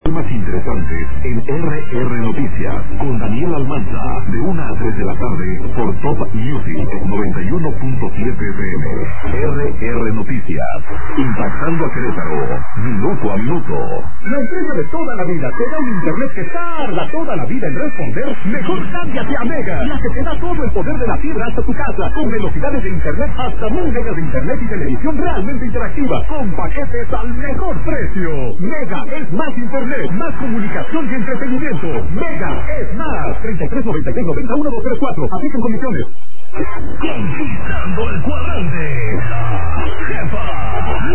Más interesantes en RR Noticias con Daniel Almanza de 1 a 3 de la tarde por Top Music 91.7 FM. RR Noticias, impactando a Querétaro minuto a minuto. La empresa de toda la vida te da un internet que tarda toda la vida en responder. Mejor cámbiate a Mega, la que te da todo el poder de la fibra hasta tu casa, con velocidades de internet hasta 1000 megas de internet y televisión realmente interactiva, con paquetes al mejor precio. Mega es más internet, más comunicación y entretenimiento. Mega es más. 33 96 90 1234. Aplican condiciones. Conquistando el cuadrante. La jefa.